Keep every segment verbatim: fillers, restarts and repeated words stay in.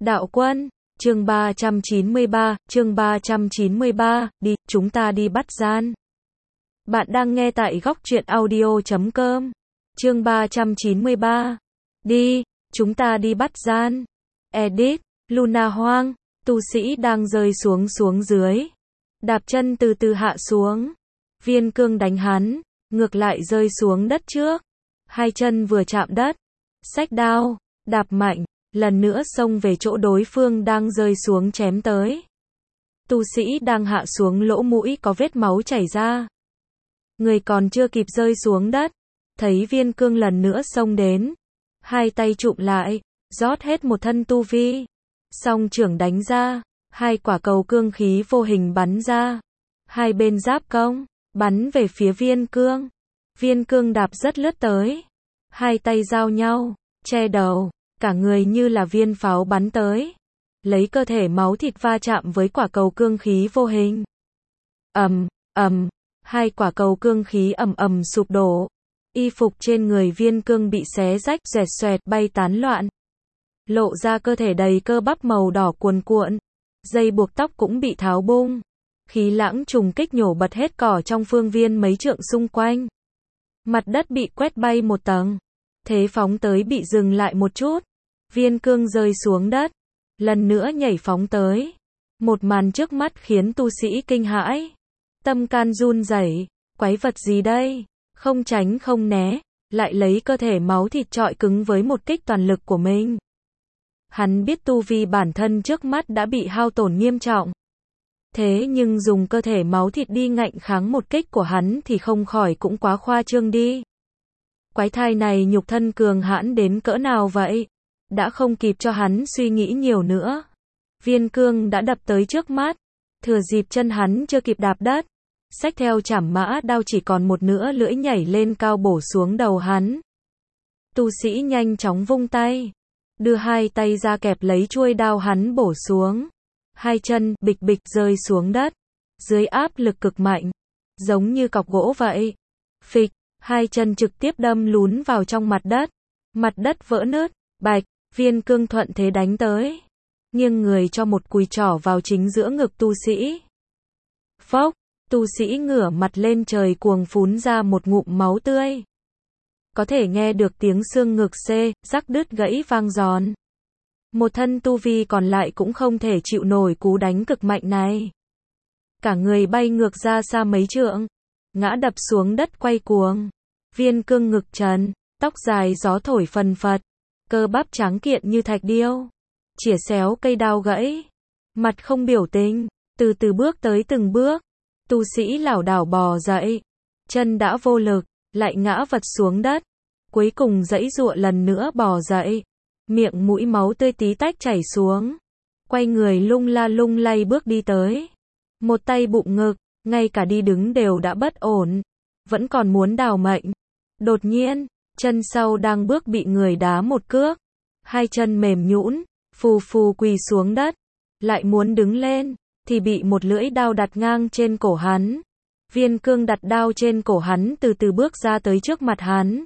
Đạo quân, chương ba trăm chín mươi ba, chương ba trăm chín mươi ba, đi, chúng ta đi bắt gian. Bạn đang nghe tại góc truyện audio chấm com. Chương ba trăm chín mươi ba. Đi, chúng ta đi bắt gian. Edit, Luna Hoang, tu sĩ đang rơi xuống xuống dưới. Đạp chân từ từ hạ xuống. Viên cương đánh hắn, ngược lại rơi xuống đất trước. Hai chân vừa chạm đất. Xách đao, đạp mạnh, lần nữa xông về chỗ đối phương đang rơi xuống chém tới. Tu sĩ đang hạ xuống lỗ mũi có vết máu chảy ra. Người còn chưa kịp rơi xuống đất, thấy viên cương lần nữa xông đến. Hai tay chụm lại, rót hết một thân tu vi. Song trưởng đánh ra, hai quả cầu cương khí vô hình bắn ra. Hai bên giáp công, bắn về phía viên cương. Viên cương đạp rất lướt tới. Hai tay giao nhau, che đầu, cả người như là viên pháo bắn tới. Lấy cơ thể máu thịt va chạm với quả cầu cương khí vô hình. Ầm, ầm, hai quả cầu cương khí ầm ầm sụp đổ. Y phục trên người viên cương bị xé rách, xoẹt xoẹt bay tán loạn. Lộ ra cơ thể đầy cơ bắp màu đỏ cuồn cuộn. Dây buộc tóc cũng bị tháo bung. Khí lãng trùng kích nhổ bật hết cỏ trong phương viên mấy trượng xung quanh. Mặt đất bị quét bay một tầng. Thế phóng tới bị dừng lại một chút. Viên cương rơi xuống đất. Lần nữa nhảy phóng tới. Một màn trước mắt khiến tu sĩ kinh hãi. Tâm can run rẩy. Quái vật gì đây? Không tránh không né. Lại lấy cơ thể máu thịt trọi cứng với một kích toàn lực của mình. Hắn biết tu vi bản thân trước mắt đã bị hao tổn nghiêm trọng. Thế nhưng dùng cơ thể máu thịt đi ngạnh kháng một kích của hắn thì không khỏi cũng quá khoa trương đi. Quái thai này nhục thân cường hãn đến cỡ nào vậy? Đã không kịp cho hắn suy nghĩ nhiều nữa. Viên cương đã đập tới trước mắt. Thừa dịp chân hắn chưa kịp đạp đất. Xách theo chảm mã đao chỉ còn một nửa lưỡi nhảy lên cao bổ xuống đầu hắn. Tu sĩ nhanh chóng vung tay. Đưa hai tay ra kẹp lấy chuôi đao hắn bổ xuống. Hai chân bịch bịch rơi xuống đất. Dưới áp lực cực mạnh. Giống như cọc gỗ vậy. Phịch, hai chân trực tiếp đâm lún vào trong mặt đất. Mặt đất vỡ nứt, bạch, viên cương thuận thế đánh tới. Nghiêng người cho một cùi trỏ vào chính giữa ngực tu sĩ. Phốc, tu sĩ ngửa mặt lên trời cuồng phún ra một ngụm máu tươi. Có thể nghe được tiếng xương ngực xê, rắc đứt gãy vang giòn. Một thân tu vi còn lại cũng không thể chịu nổi cú đánh cực mạnh này. Cả người bay ngược ra xa mấy trượng. Ngã đập xuống đất quay cuồng. Viên cương ngực trần, tóc dài gió thổi phần phật. Cơ bắp trắng kiện như thạch điêu. Chỉa xéo cây đao gãy. Mặt không biểu tình, từ từ bước tới từng bước. Tu sĩ lảo đảo bò dậy. Chân đã vô lực, lại ngã vật xuống đất. Cuối cùng giãy giụa lần nữa bò dậy. Miệng mũi máu tươi tí tách chảy xuống. Quay người lung la lung lay bước đi tới. Một tay bụng ngực, ngay cả đi đứng đều đã bất ổn. Vẫn còn muốn đào mệnh. Đột nhiên, chân sau đang bước bị người đá một cước. Hai chân mềm nhũn, phù phù quỳ xuống đất. Lại muốn đứng lên, thì bị một lưỡi đao đặt ngang trên cổ hắn. Viên cương đặt đao trên cổ hắn từ từ bước ra tới trước mặt hắn.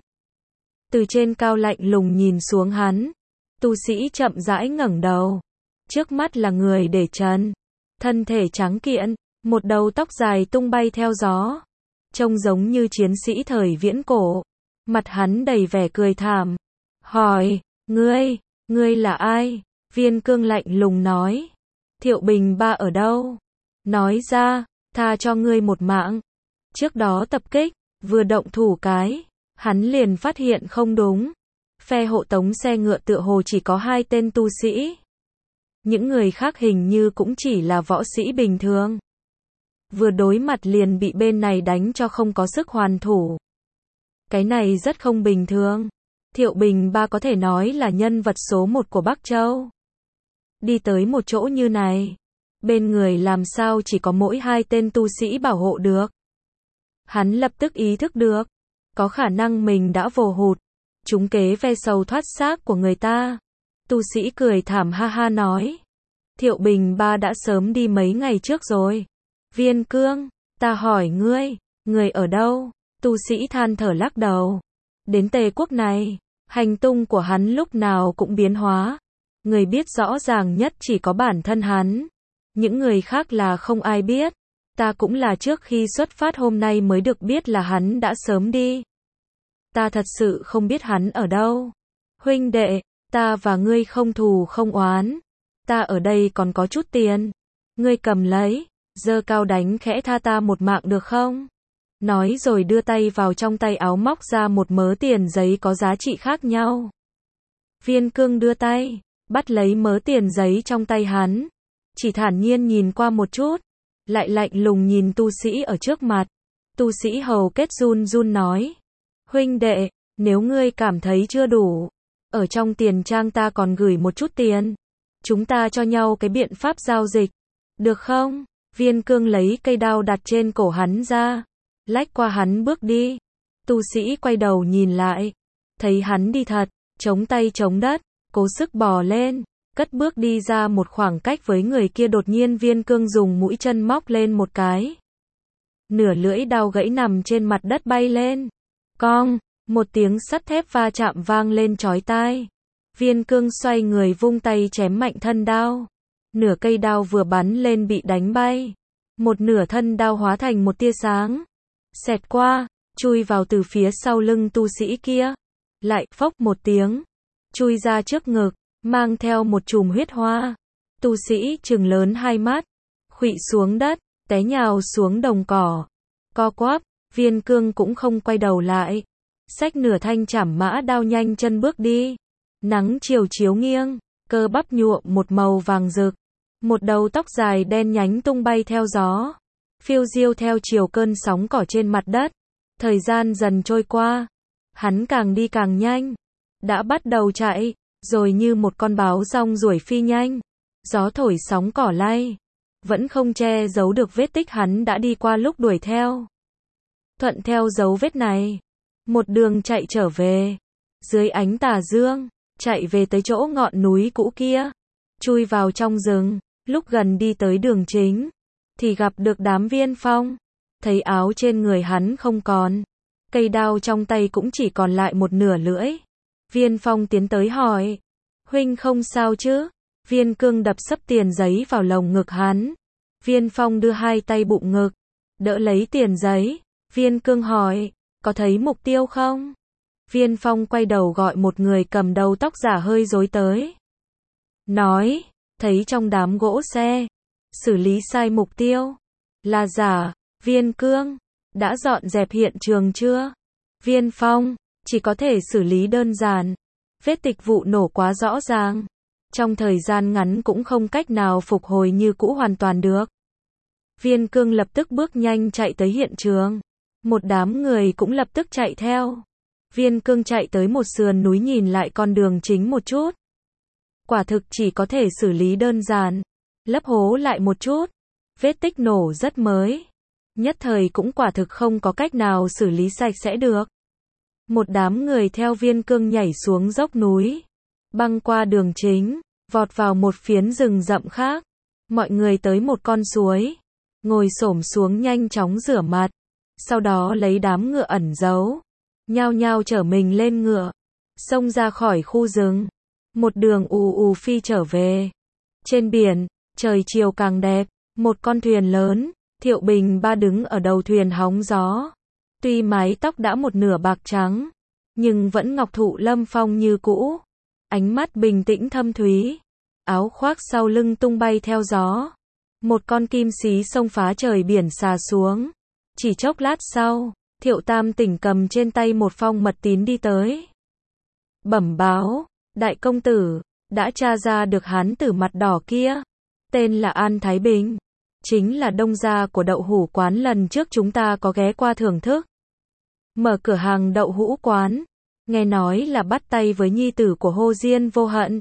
Từ trên cao lạnh lùng nhìn xuống hắn. Tu sĩ chậm rãi ngẩng đầu. Trước mắt là người để trần. Thân thể trắng kiện, một đầu tóc dài tung bay theo gió. Trông giống như chiến sĩ thời viễn cổ. Mặt hắn đầy vẻ cười thảm. Hỏi, ngươi, ngươi là ai? Viên cương lạnh lùng nói. Thiệu Bình Ba ở đâu? Nói ra, tha cho ngươi một mạng. Trước đó tập kích, vừa động thủ cái, hắn liền phát hiện không đúng. Phe hộ tống xe ngựa tựa hồ chỉ có hai tên tu sĩ. Những người khác hình như cũng chỉ là võ sĩ bình thường. Vừa đối mặt liền bị bên này đánh cho không có sức hoàn thủ. Cái này rất không bình thường. Thiệu Bình Ba có thể nói là nhân vật số một của Bắc Châu. Đi tới một chỗ như này, bên người làm sao chỉ có mỗi hai tên tu sĩ bảo hộ được. Hắn lập tức ý thức được, có khả năng mình đã vồ hụt, trúng kế ve sầu thoát xác của người ta. Tu sĩ cười thảm ha ha nói. Thiệu Bình Ba đã sớm đi mấy ngày trước rồi. Viên cương, ta hỏi ngươi, người ở đâu? Tu sĩ than thở lắc đầu. Đến Tề quốc này, hành tung của hắn lúc nào cũng biến hóa. Người biết rõ ràng nhất chỉ có bản thân hắn. Những người khác là không ai biết. Ta cũng là trước khi xuất phát hôm nay mới được biết là hắn đã sớm đi. Ta thật sự không biết hắn ở đâu. Huynh đệ, ta và ngươi không thù không oán. Ta ở đây còn có chút tiền. Ngươi cầm lấy, giơ cao đánh khẽ tha ta một mạng được không? Nói rồi đưa tay vào trong tay áo móc ra một mớ tiền giấy có giá trị khác nhau. Viên Cương đưa tay, bắt lấy mớ tiền giấy trong tay hắn. Chỉ thản nhiên nhìn qua một chút, lại lạnh lùng nhìn tu sĩ ở trước mặt. Tu sĩ hầu kết run run nói. Huynh đệ, nếu ngươi cảm thấy chưa đủ, ở trong tiền trang ta còn gửi một chút tiền. Chúng ta cho nhau cái biện pháp giao dịch. Được không? Viên Cương lấy cây đao đặt trên cổ hắn ra. Lách qua hắn bước đi. Tu sĩ quay đầu nhìn lại. Thấy hắn đi thật, chống tay chống đất, cố sức bò lên, cất bước đi ra một khoảng cách với người kia. Đột nhiên Viên Cương dùng mũi chân móc lên một cái. Nửa lưỡi đao gãy nằm trên mặt đất bay lên. Cong, một tiếng sắt thép va chạm vang lên chói tai. Viên Cương xoay người vung tay chém mạnh thân đao. Nửa cây đao vừa bắn lên bị đánh bay. Một nửa thân đao hóa thành một tia sáng. Xẹt qua, chui vào từ phía sau lưng tu sĩ kia. Lại, phốc một tiếng. Chui ra trước ngực, mang theo một chùm huyết hoa. Tu sĩ trừng lớn hai mắt. Khuỵu xuống đất, té nhào xuống đồng cỏ. Co quắp, Viên Cương cũng không quay đầu lại. Xách nửa thanh chảm mã đao nhanh chân bước đi. Nắng chiều chiếu nghiêng, cơ bắp nhuộm một màu vàng rực. Một đầu tóc dài đen nhánh tung bay theo gió. Phiêu diêu theo chiều cơn sóng cỏ trên mặt đất. Thời gian dần trôi qua. Hắn càng đi càng nhanh. Đã bắt đầu chạy, rồi như một con báo rong ruổi phi nhanh. Gió thổi sóng cỏ lay. Vẫn không che giấu được vết tích hắn đã đi qua lúc đuổi theo. Thuận theo dấu vết này. Một đường chạy trở về. Dưới ánh tà dương, chạy về tới chỗ ngọn núi cũ kia. Chui vào trong rừng, lúc gần đi tới đường chính. Thì gặp được đám Viên Phong. Thấy áo trên người hắn không còn. Cây đao trong tay cũng chỉ còn lại một nửa lưỡi. Viên Phong tiến tới hỏi. Huynh không sao chứ? Viên Cương đập sấp tiền giấy vào lồng ngực hắn. Viên Phong đưa hai tay bụng ngực. Đỡ lấy tiền giấy. Viên Cương hỏi. Có thấy mục tiêu không? Viên Phong quay đầu gọi một người cầm đầu tóc giả hơi rối tới. Nói. Thấy trong đám gỗ xe. Xử lý sai mục tiêu. Là giả. Viên Cương. Đã dọn dẹp hiện trường chưa? Viên Phong. Chỉ có thể xử lý đơn giản. Vết tích vụ nổ quá rõ ràng. Trong thời gian ngắn cũng không cách nào phục hồi như cũ hoàn toàn được. Viên Cương lập tức bước nhanh chạy tới hiện trường. Một đám người cũng lập tức chạy theo. Viên Cương chạy tới một sườn núi nhìn lại con đường chính một chút. Quả thực chỉ có thể xử lý đơn giản. Lấp hố lại một chút. Vết tích nổ rất mới. Nhất thời cũng quả thực không có cách nào xử lý sạch sẽ được. Một đám người theo Viên Cương nhảy xuống dốc núi. Băng qua đường chính. Vọt vào một phiến rừng rậm khác. Mọi người tới một con suối. Ngồi xổm xuống nhanh chóng rửa mặt. Sau đó lấy đám ngựa ẩn giấu. Nhao nhao chở mình lên ngựa. Xông ra khỏi khu rừng. Một đường ù ù phi trở về. Trên biển, trời chiều càng đẹp. Một con thuyền lớn. Thiệu Bình Ba đứng ở đầu thuyền hóng gió. Tuy mái tóc đã một nửa bạc trắng. Nhưng vẫn ngọc thụ lâm phong như cũ. Ánh mắt bình tĩnh thâm thúy. Áo khoác sau lưng tung bay theo gió. Một con kim xí xông phá trời biển xà xuống. Chỉ chốc lát sau, Thiệu Tam Tỉnh cầm trên tay một phong mật tín đi tới. Bẩm báo, đại công tử, đã tra ra được hán tử mặt đỏ kia. Tên là An Thái Bình. Chính là đông gia của đậu hũ quán lần trước chúng ta có ghé qua thưởng thức. Mở cửa hàng đậu hũ quán. Nghe nói là bắt tay với nhi tử của Hồ Diên Vô Hận.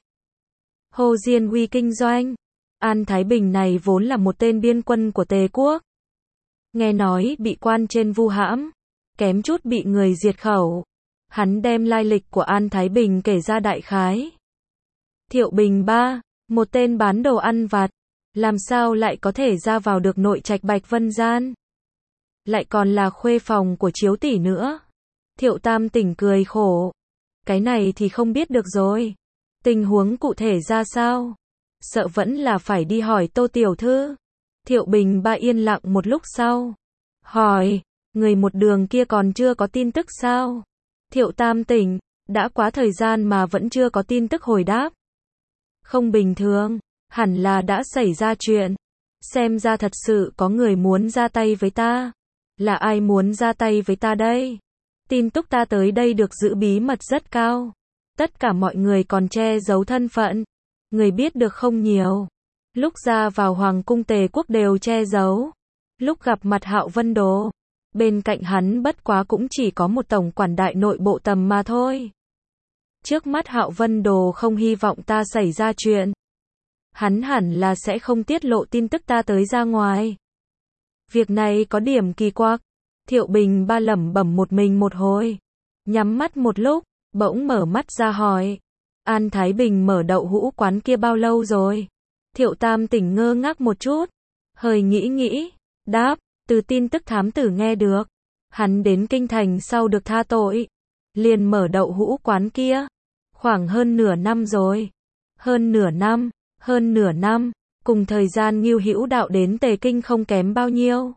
Hồ Diên Uy kinh doanh. An Thái Bình này vốn là một tên biên quân của Tề quốc. Nghe nói bị quan trên vu hãm. Kém chút bị người diệt khẩu. Hắn đem lai lịch của An Thái Bình kể ra đại khái. Thiệu Bình Ba, một tên bán đồ ăn vặt. Làm sao lại có thể ra vào được nội trạch Bạch Vân Gian? Lại còn là khuê phòng của Chiếu tỷ nữa. Thiệu Tam Tỉnh cười khổ. Cái này thì không biết được rồi. Tình huống cụ thể ra sao? Sợ vẫn là phải đi hỏi Tô tiểu thư. Thiệu Bình Ba yên lặng một lúc sau. Hỏi, người một đường kia còn chưa có tin tức sao? Thiệu Tam tỉnh, đã quá thời gian mà vẫn chưa có tin tức hồi đáp. Không bình thường, hẳn là đã xảy ra chuyện. Xem ra thật sự có người muốn ra tay với ta. Là ai muốn ra tay với ta đây? Tin tức ta tới đây được giữ bí mật rất cao. Tất cả mọi người còn che giấu thân phận. Người biết được không nhiều. Lúc ra vào Hoàng cung Tề quốc đều che giấu. Lúc gặp mặt Hạo Vân Đồ, bên cạnh hắn bất quá cũng chỉ có một tổng quản đại nội bộ tầm mà thôi. Trước mắt Hạo Vân Đồ không hy vọng ta xảy ra chuyện. Hắn hẳn là sẽ không tiết lộ tin tức ta tới ra ngoài. Việc này có điểm kỳ quặc. Thiệu Bình Ba lẩm bẩm một mình một hồi. Nhắm mắt một lúc, bỗng mở mắt ra hỏi. An Thái Bình mở đậu hũ quán kia bao lâu rồi? Thiệu Tam tỉnh ngơ ngác một chút. Hơi nghĩ nghĩ. Đáp, từ tin tức thám tử nghe được. Hắn đến kinh thành sau được tha tội. Liền mở đậu hũ quán kia. Khoảng hơn nửa năm rồi. Hơn nửa năm, hơn nửa năm. Cùng thời gian Ngưu Hữu Đạo đến Tề Kinh không kém bao nhiêu.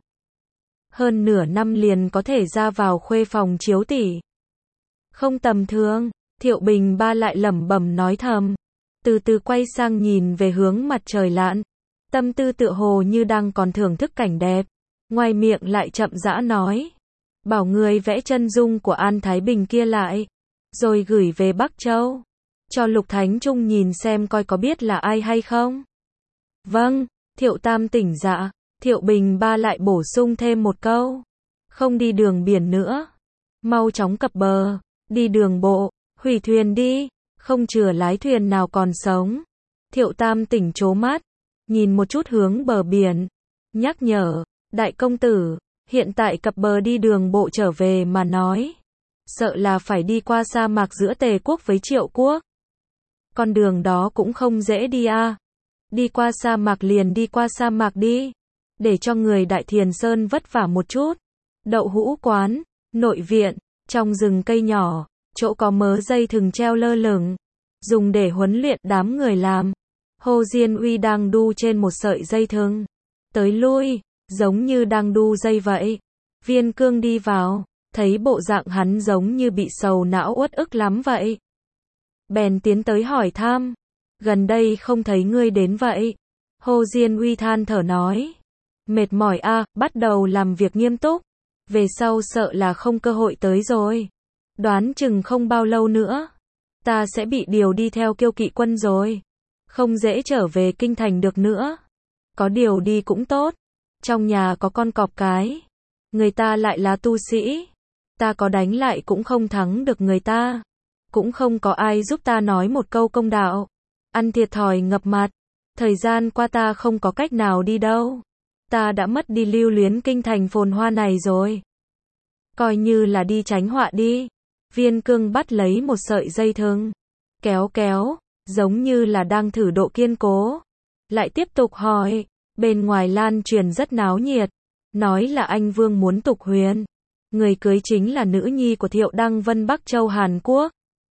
Hơn nửa năm liền có thể ra vào khuê phòng chiếu tỷ. Không tầm thường. Thiệu Bình Ba lại lẩm bẩm nói thầm. Từ từ quay sang nhìn về hướng mặt trời lặn. Tâm tư tựa hồ như đang còn thưởng thức cảnh đẹp. Ngoài miệng lại chậm rãi nói. Bảo người vẽ chân dung của An Thái Bình kia lại. Rồi gửi về Bắc Châu. Cho Lục Thánh Trung nhìn xem coi có biết là ai hay không. Vâng, Thiệu Tam tỉnh dạ. Thiệu Bình Ba lại bổ sung thêm một câu. Không đi đường biển nữa. Mau chóng cập bờ. Đi đường bộ. Hủy thuyền đi. Không chừa lái thuyền nào còn sống. Thiệu Tam tỉnh trố mắt. Nhìn một chút hướng bờ biển. Nhắc nhở. Đại công tử. Hiện tại cập bờ đi đường bộ trở về mà nói. Sợ là phải đi qua sa mạc giữa Tề quốc với Triệu quốc. Con đường đó cũng không dễ đi à. Đi qua sa mạc liền đi qua sa mạc đi. Để cho người Đại Thiền Sơn vất vả một chút. Đậu hũ quán. Nội viện. Trong rừng cây nhỏ. Chỗ có mớ dây thừng treo lơ lửng. Dùng để huấn luyện đám người làm. Hồ Diên Uy đang đu trên một sợi dây thừng. Tới lui. Giống như đang đu dây vậy. Viên Cương đi vào. Thấy bộ dạng hắn giống như bị sầu não uất ức lắm vậy. Bèn tiến tới hỏi thăm. Gần đây không thấy ngươi đến vậy. Hồ Diên Uy than thở nói. Mệt mỏi a, à, bắt đầu làm việc nghiêm túc. Về sau sợ là không cơ hội tới rồi. Đoán chừng không bao lâu nữa. Ta sẽ bị điều đi theo Kiêu Kỵ quân rồi. Không dễ trở về kinh thành được nữa. Có điều đi cũng tốt. Trong nhà có con cọp cái. Người ta lại là tu sĩ. Ta có đánh lại cũng không thắng được người ta. Cũng không có ai giúp ta nói một câu công đạo. Ăn thiệt thòi ngập mặt. Thời gian qua ta không có cách nào đi đâu. Ta đã mất đi lưu luyến kinh thành phồn hoa này rồi. Coi như là đi tránh họa đi. Viên Cương bắt lấy một sợi dây thừng. Kéo kéo. Giống như là đang thử độ kiên cố. Lại tiếp tục hỏi. Bên ngoài lan truyền rất náo nhiệt. Nói là anh Vương muốn tục huyền. Người cưới chính là nữ nhi của Thiệu Đăng Vân Bắc Châu Hàn Quốc.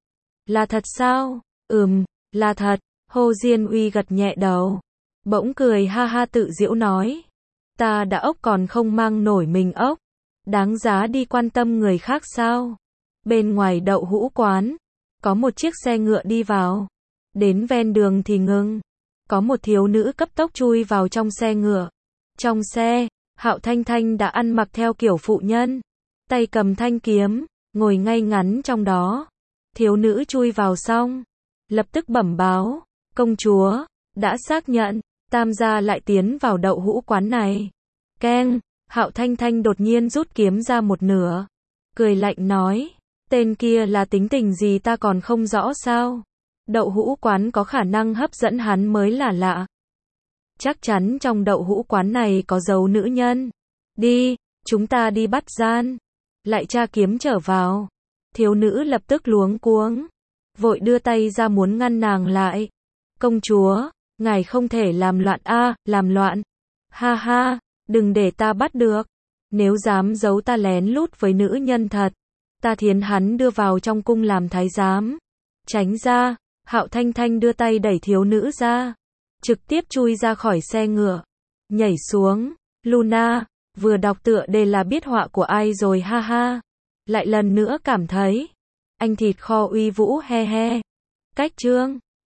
Là thật sao? Ừm, là thật. Hồ Diên Uy gật nhẹ đầu. Bỗng cười ha ha tự giễu nói. Ta đã ốc còn không mang nổi mình ốc. Đáng giá đi quan tâm người khác sao? Bên ngoài đậu hũ quán. Có một chiếc xe ngựa đi vào. Đến ven đường thì ngừng. Có một thiếu nữ cấp tốc chui vào trong xe ngựa. Trong xe, Hạo Thanh Thanh đã ăn mặc theo kiểu phụ nhân. Tay cầm thanh kiếm, ngồi ngay ngắn trong đó. Thiếu nữ chui vào xong. Lập tức bẩm báo. Công chúa, đã xác nhận. Tam gia lại tiến vào đậu hũ quán này. Keng, Hạo Thanh Thanh đột nhiên rút kiếm ra một nửa. Cười lạnh nói. Tên kia là tính tình gì ta còn không rõ sao. Đậu hũ quán có khả năng hấp dẫn hắn mới là lạ. Chắc chắn trong đậu hũ quán này có dấu nữ nhân. Đi, chúng ta đi bắt gian. Lại tra kiếm trở vào. Thiếu nữ lập tức luống cuống. Vội đưa tay ra muốn ngăn nàng lại. Công chúa, ngài không thể làm loạn a, à, làm loạn. Ha ha, đừng để ta bắt được. Nếu dám giấu ta lén lút với nữ nhân thật. Ta thiến hắn đưa vào trong cung làm thái giám. Tránh ra, Hạo Thanh Thanh đưa tay đẩy thiếu nữ ra, trực tiếp chui ra khỏi xe ngựa, nhảy xuống. Luna, vừa đọc tựa đề là biết họa của ai rồi ha ha. Lại lần nữa cảm thấy, anh thịt kho uy vũ he he. Cách chương